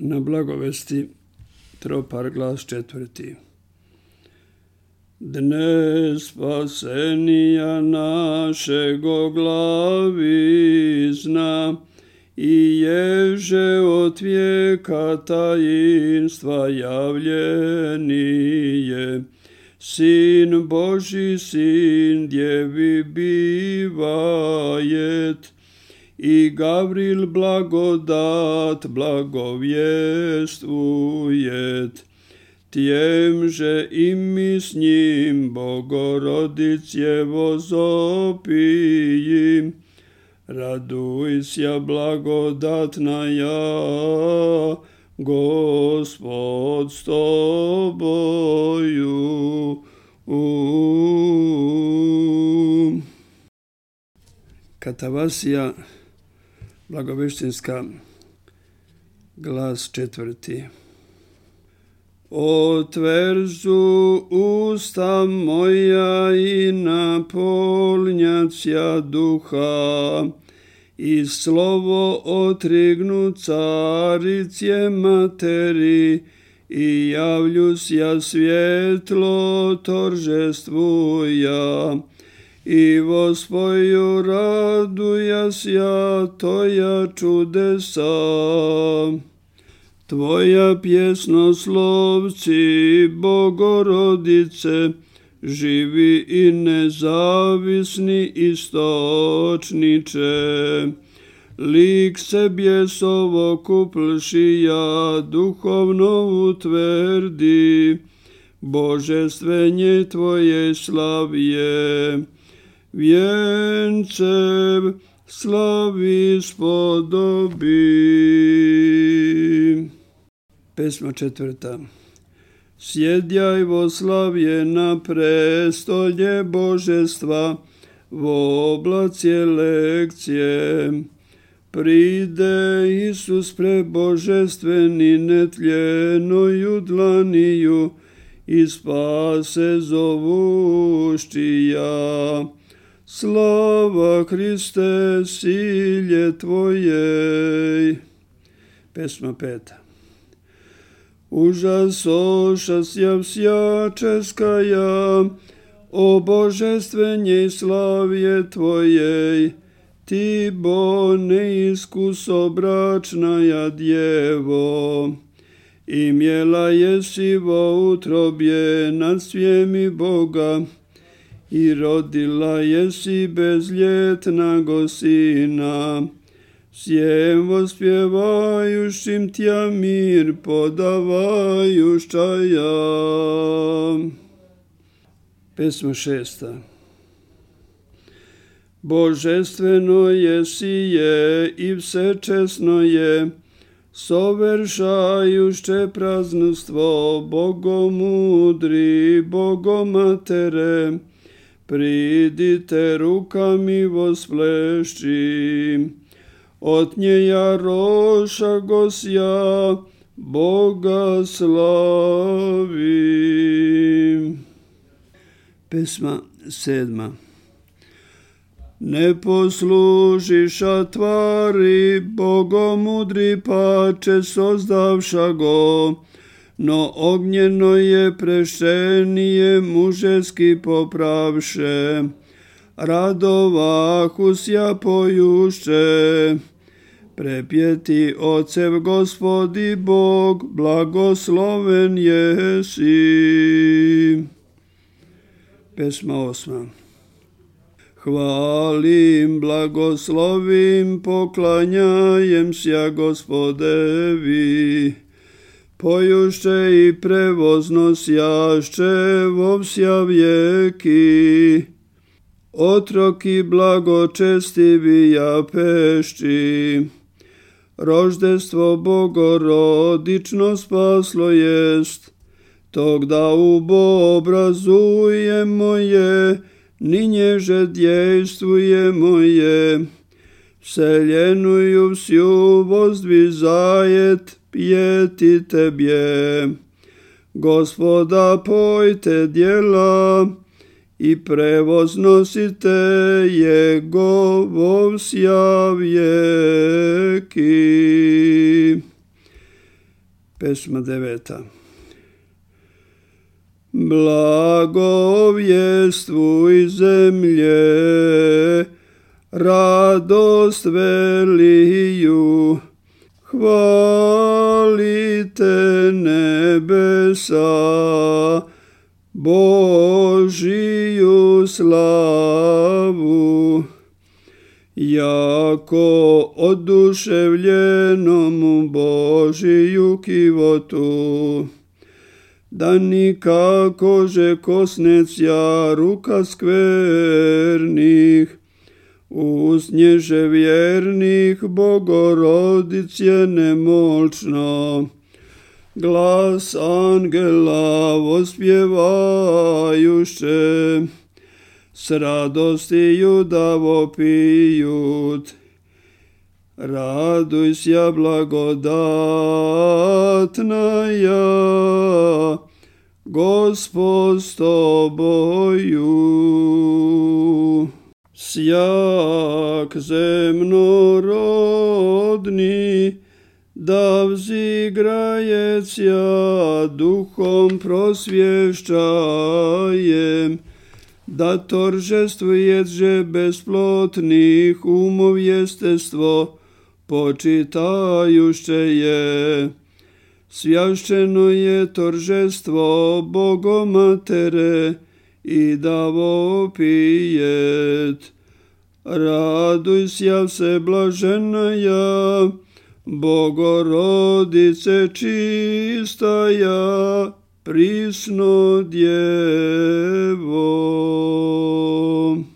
Na blagovesti tropar glas 4. Dne spasenija našego glavizna i ježe od vijeka tajinstva javljenije. Sin Boži, sin djevi bivajet i Gavril blagodat blagovjestvujet. Tjemže i mi s njim Bogorodice vozopiji, radujся blagodatna ja, Gospod s toboju. Katavasija blagoveštinska, glas 4. Otverzu usta moja i napolnjacija duha, i slovo otrignu carice materi, i javljusja svjetlo toržestvuja, i vospoju radujasja toja čudesa. Tvoja pjesnoslovci, Bogorodice, živi i nezavisni istočniče, lik se bjesovo kuplšija duhovno utvrdi, božestvenje Tvoje slavije, vjencem slavi spodobi. Pesma 4. Sjedjaj voslavje na prestolje božestva, v oblacie lekcije. Pride Isus prebožestveni netljenою dlaniju i spase zovuštija. Slava Hriste silje Tvojej. Pesma 5. Užasošasja vsja českaja, o božestvenjej slavje Tvojej, Ti bo neiskusobračnaja djevo, i mjela jesi vo utrobje nad svijemi Boga, i rodila jesi bezljetnago sina. Всем воспевающим Тя мир подавающая. Pesma 6. Božestveno je sije i всечесно je, совершаjuще празднство Bogomudri, Bogomatere, pridite rukami vosplešći. Od njeja roša gosja Boga slavi. Pesma 7. Ne poslužiša tvari Bogomudri pače sozdavša go, no ognjeno je preštenije mužeski popravše. Radovahusja pojušće, prepjeti Ocev Gospodi Bog, blagosloven jesi. Pesma 8. Hvalim, blagoslovim, poklanjajem sja Gospodevi, pojušće i prevozno sjašće vo vsja vjeki. Otroki blagočestivi ja pešći, roždestvo bogorodično spaslo jest, tog da uboobrazujemo je, ninježe djejstvujemo je, vseljenuju vsju vozdvizajet, pjeti Tebje. Gospoda pojte djela, i prevoznosite Jegovo vsja vjeki. Pesma 9. Blagovjestuj zemlje, radost veliju, hvalite nebesa, Božiju slavu. Jako oduševljenom Božiju kivotu, da nikako že kosnecja ruka skvernih, usnježe vjernih Bogorodice nemoćno. Glas angela vospjevajuše, s radostiju da vopijut. Raduj se blagodatnaja, Gospod s tobою. Sjak zemnorodni, da vzigраjecja duhom prosvješćajem, da toržestvujeć besplotnih umov jestestvo, počitajuće je. Svjašćeno je toržestvo Bogomatere i da vopijet. Raduj se vse blaženaja, Bogorodice čistaja, prisno djevo.